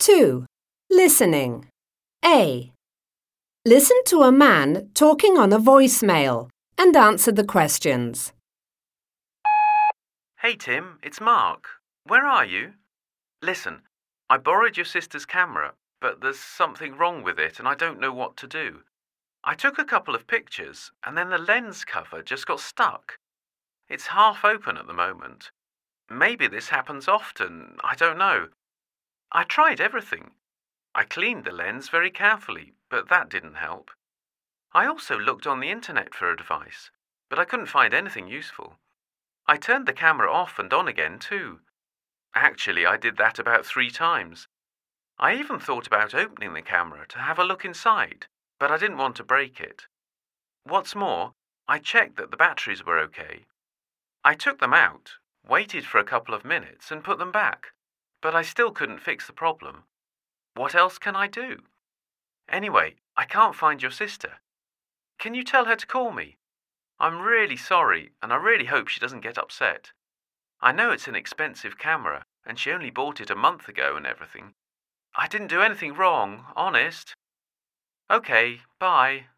2. Listening. A. Listen to a man talking on a voicemail and answer the questions. Hey Tim, it's Mark. Where are you? Listen, I borrowed your sister's camera, but there's something wrong with it and I don't know what to do. I took a couple of pictures and then the lens cover just got stuck. It's half open at the moment. Maybe this happens often, I don't know. I tried everything. I cleaned the lens very carefully, but that didn't help. I also looked on the internet for advice, but I couldn't find anything useful. I turned the camera off and on again too. Actually, I did that about 3 times. I even thought about opening the camera to have a look inside, but I didn't want to break it. What's more, I checked that the batteries were okay. I took them out, waited for a couple of minutes and put them back, but I still couldn't fix the problem. What else can I do? Anyway, I can't find your sister. Can you tell her to call me? I'm really sorry, and I really hope she doesn't get upset. I know it's an expensive camera, and she only bought it a month ago and everything. I didn't do anything wrong, honest. Okay, bye.